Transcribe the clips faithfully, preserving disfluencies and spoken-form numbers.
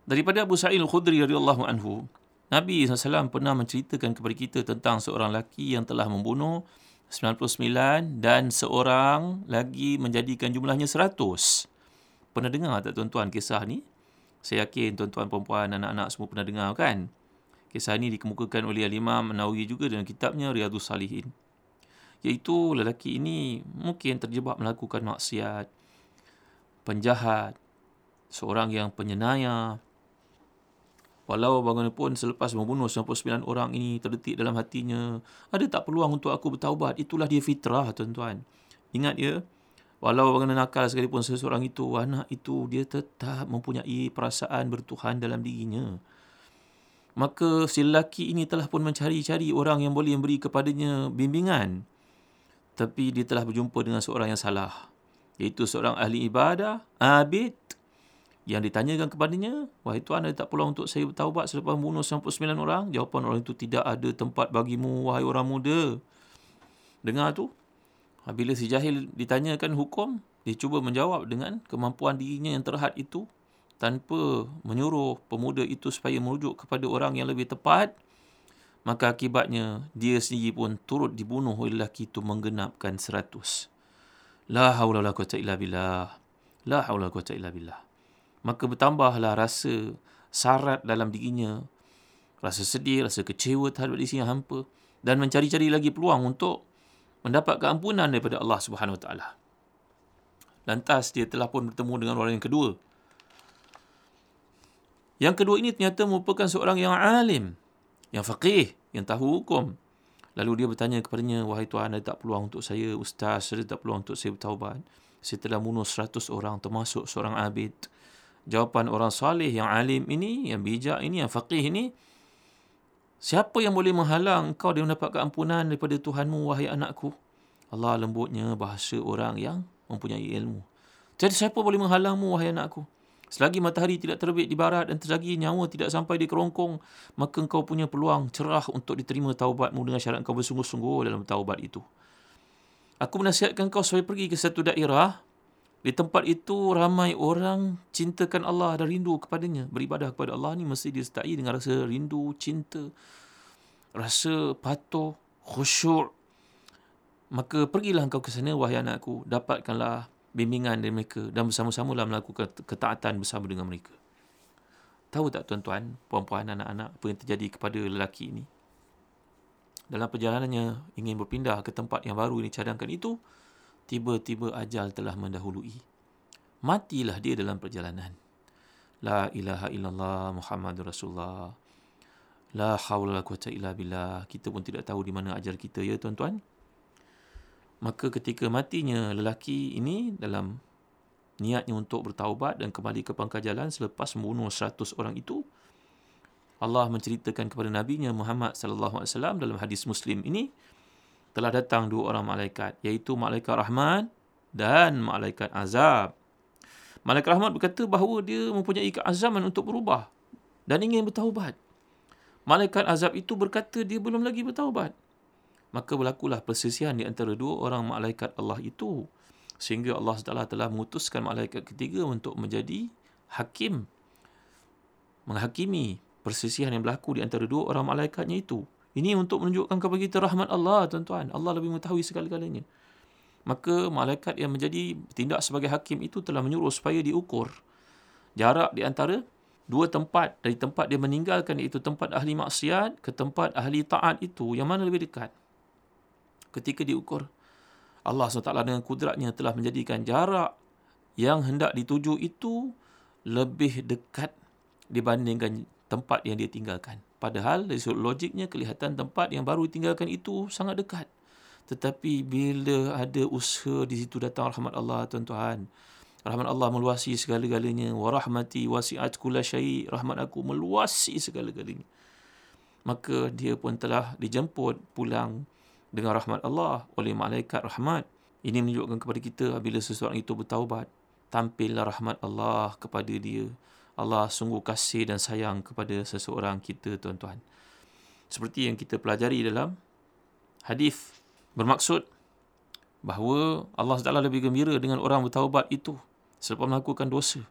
Daripada Abu Sa'id Al-Khudri radhiyallahu anhu, Nabi sallallahu alaihi wasallam pernah menceritakan kepada kita tentang seorang lelaki yang telah membunuh sembilan puluh sembilan dan seorang lagi menjadikan jumlahnya seratus. Pernah dengar tak tuan-tuan kisah ni? Saya yakin tuan-tuan, perempuan, anak-anak semua pernah dengar kan? Kisah ini dikemukakan oleh Al-Imam An-Nawawi juga dalam kitabnya Riyadhus Salihin. Iaitu lelaki ini mungkin terjebak melakukan maksiat, penjahat, seorang yang penyenayah. Walau bagaimanapun selepas membunuh sembilan puluh sembilan orang ini terdetik dalam hatinya, ada tak peluang untuk aku bertaubat? Itulah dia fitrah, tuan-tuan. Ingat ya, walau bagaimana nakal sekalipun seseorang itu, anak itu dia tetap mempunyai perasaan bertuhan dalam dirinya. Maka si lelaki ini telah pun mencari-cari orang yang boleh memberi kepadanya bimbingan. Tapi dia telah berjumpa dengan seorang yang salah, iaitu seorang ahli ibadah, abid, yang ditanyakan kepadanya, wahai Tuan, ada tak peluang untuk saya bertaubat selepas membunuh sembilan puluh sembilan orang? Jawapan orang itu, tidak ada tempat bagimu, wahai orang muda. Dengar tu. Bila si jahil ditanyakan hukum, dia cuba menjawab dengan kemampuan dirinya yang terhad itu, tanpa menyuruh pemuda itu supaya merujuk kepada orang yang lebih tepat. Maka akibatnya, dia sendiri pun turut dibunuh oleh lelaki itu menggenapkan seratus. La haula la quwwata illa billah. La haula la quwwata illa billah. Maka bertambahlah rasa sarat dalam dirinya, rasa sedih, rasa kecewa terhadap diri yang hampa, dan mencari-cari lagi peluang untuk mendapat keampunan daripada Allah Subhanahu Wa Taala. Lantas dia telah pun bertemu dengan orang yang kedua. Yang kedua ini ternyata merupakan seorang yang alim, yang faqih, yang tahu hukum. Lalu dia bertanya kepadanya, wahai Tuan, ada tak peluang untuk saya, Ustaz, ada tak peluang untuk saya bertaubat? Saya telah bunuh seratus orang, termasuk seorang abid. Jawapan orang salih yang alim ini, yang bijak ini, yang faqih ini, siapa yang boleh menghalang kau dari mendapat keampunan daripada Tuhanmu, wahai anakku? Allah lembutnya bahasa orang yang mempunyai ilmu. Jadi siapa boleh menghalangmu, wahai anakku? Selagi matahari tidak terbit di barat dan selagi nyawa tidak sampai di kerongkong, maka engkau punya peluang cerah untuk diterima taubatmu dengan syarat kau bersungguh-sungguh dalam taubat itu. Aku menasihatkan kau supaya pergi ke satu daerah. Di tempat itu ramai orang cintakan Allah dan rindu kepadanya. Beribadah kepada Allah ni mesti disertai dengan rasa rindu, cinta, rasa patuh, khusyuk. Maka pergilah engkau ke sana, wahai anakku. Dapatkanlah bimbingan dari mereka dan bersama-samalah melakukan ketaatan bersama dengan mereka. Tahu tak tuan-tuan, puan-puan, anak-anak, apa yang terjadi kepada lelaki ini? Dalam perjalanannya ingin berpindah ke tempat yang baru yang dicadangkan itu, tiba-tiba ajal telah mendahului. Matilah dia dalam perjalanan. La ilaha illallah Muhammadur Rasulullah. La haula la quwwata illa billah. Kita pun tidak tahu di mana ajal kita, ya tuan-tuan. Maka ketika matinya lelaki ini dalam niatnya untuk bertaubat dan kembali ke pangkal jalan selepas membunuh seratus orang itu, Allah menceritakan kepada Nabi-Nya Muhammad sallallahu alaihi wasallam dalam hadis Muslim ini, telah datang dua orang malaikat, iaitu malaikat rahmat dan malaikat azab. Malaikat rahmat berkata bahawa dia mempunyai keazaman untuk berubah dan ingin bertaubat. Malaikat azab itu berkata dia belum lagi bertaubat. Maka berlakulah perselisihan di antara dua orang malaikat Allah itu, sehingga Allah subhanahu wa taala telah mengutuskan malaikat ketiga untuk menjadi hakim, menghakimi perselisihan yang berlaku di antara dua orang malaikatnya itu. Ini untuk menunjukkan kepada kita rahmat Allah, tuan-tuan. Allah lebih mengetahui segala-galanya. Maka malaikat yang menjadi tindak sebagai hakim itu telah menyuruh supaya diukur jarak di antara dua tempat. Dari tempat dia meninggalkan, iaitu tempat ahli maksiat, ke tempat ahli taat itu, yang mana lebih dekat. Ketika diukur, Allah subhanahu wa taala dengan kudratnya telah menjadikan jarak yang hendak dituju itu lebih dekat dibandingkan tempat yang dia tinggalkan. Padahal dari sudut logiknya kelihatan tempat yang baru ditinggalkan itu sangat dekat. Tetapi bila ada usaha di situ datang rahmat Allah, tuan-tuan. Rahmat Allah meluasi segala-galanya. Wa rahmati wasi'at kulla syai'. Rahmat aku meluasi segala-galanya. Maka dia pun telah dijemput pulang dengan rahmat Allah oleh malaikat rahmat. Ini menunjukkan kepada kita apabila seseorang itu bertaubat, tampillah rahmat Allah kepada dia. Allah sungguh kasih dan sayang kepada seseorang kita, tuan-tuan. Seperti yang kita pelajari dalam hadis, bermaksud bahawa Allah subhanahu wa taala lebih gembira dengan orang bertaubat itu selepas melakukan dosa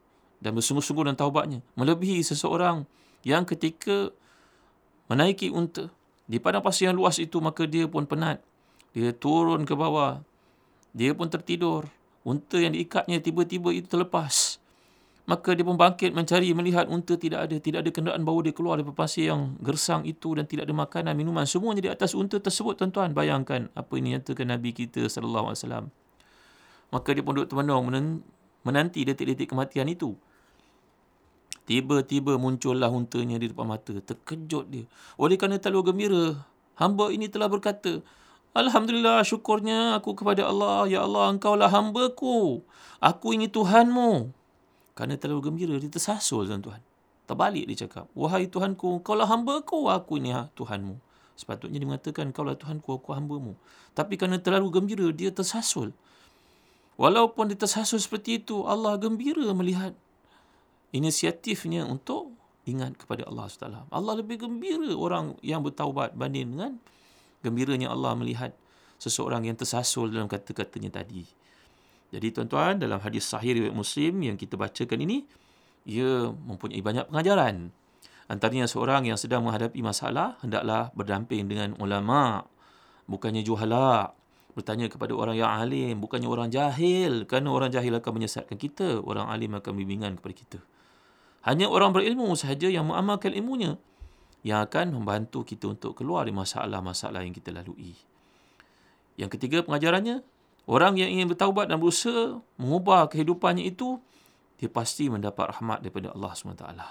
dan bersungguh-sungguh dalam taubatnya. Melebihi seseorang yang ketika menaiki unta di padang pasir yang luas itu, maka dia pun penat. Dia turun ke bawah. Dia pun tertidur. Unta yang diikatnya tiba-tiba itu terlepas. Maka dia pun bangkit mencari, melihat unta tidak ada. Tidak ada kenderaan bawa dia keluar dari pasir yang gersang itu dan tidak ada makanan, minuman. Semuanya di atas unta tersebut, tuan-tuan. Bayangkan apa ini nyatakan Nabi kita sallallahu alaihi wasallam. Maka dia pun duduk termenung menanti detik-detik kematian itu. Tiba-tiba muncullah untanya di depan mata. Terkejut dia. Oleh kerana terlalu gembira, hamba ini telah berkata, Alhamdulillah, syukurnya aku kepada Allah. Ya Allah, engkaulah hamba-Ku. Aku ini Tuhanmu. Kerana terlalu gembira, dia tersasul, tuan-tuan. Terbalik dia cakap, wahai Tuhanku, engkaulah hamba-Ku, aku ini Tuhanmu. Sepatutnya dia mengatakan, engkaulah Tuhanku, aku hamba-Mu. Tapi kerana terlalu gembira, dia tersasul. Walaupun dia tersasul seperti itu, Allah gembira melihat inisiatifnya untuk ingat kepada Allah subhanahu wa taala. Allah lebih gembira orang yang bertaubat banding dengan gembiranya Allah melihat seseorang yang tersasul dalam kata-katanya tadi. Jadi tuan-tuan, dalam hadis sahih riwayat Muslim yang kita bacakan ini, ia mempunyai banyak pengajaran. Antaranya seorang yang sedang menghadapi masalah, hendaklah berdamping dengan ulama, bukannya juhala. Bertanya kepada orang yang alim, bukannya orang jahil. Kerana orang jahil akan menyesatkan kita, orang alim akan bimbingan kepada kita. Hanya orang berilmu sahaja yang mengamalkan ilmunya yang akan membantu kita untuk keluar dari masalah-masalah yang kita lalui. Yang ketiga pengajarannya, orang yang ingin bertaubat dan berusaha mengubah kehidupannya itu, dia pasti mendapat rahmat daripada Allah subhanahu wa taala.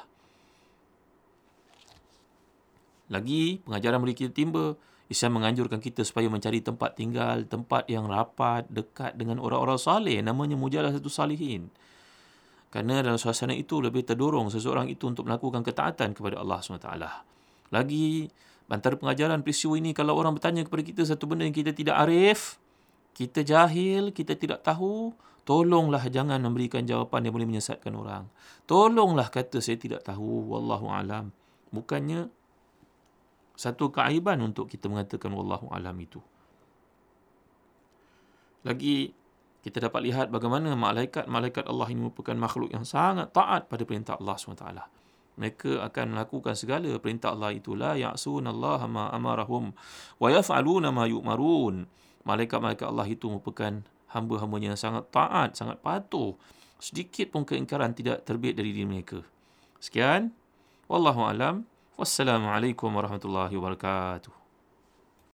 Lagi, pengajaran bagi kita timba, Islam menganjurkan kita supaya mencari tempat tinggal, tempat yang rapat, dekat dengan orang-orang saleh, namanya mujalasatu salihin. Kerana dalam suasana itu lebih terdorong seseorang itu untuk melakukan ketaatan kepada Allah subhanahu wa taala. Lagi, antara pengajaran peristiwa ini, kalau orang bertanya kepada kita satu benda yang kita tidak arif, kita jahil, kita tidak tahu, tolonglah jangan memberikan jawapan yang boleh menyesatkan orang. Tolonglah kata saya tidak tahu, wallahu alam. Bukannya satu keaiban untuk kita mengatakan wallahu alam itu. Lagi, kita dapat lihat bagaimana malaikat-malaikat Allah ini merupakan makhluk yang sangat taat pada perintah Allah subhanahu wa taala. Mereka akan melakukan segala perintah Allah itu. La ya'sunallaha ma amarahum wa yaf'aluna ma yu'marun. Malaikat-malaikat Allah itu merupakan hamba-hambanya yang sangat taat, sangat patuh. Sedikit pun keingkaran tidak terbit dari diri mereka. Sekian. Wallahu alam. Wassalamualaikum warahmatullahi wabarakatuh.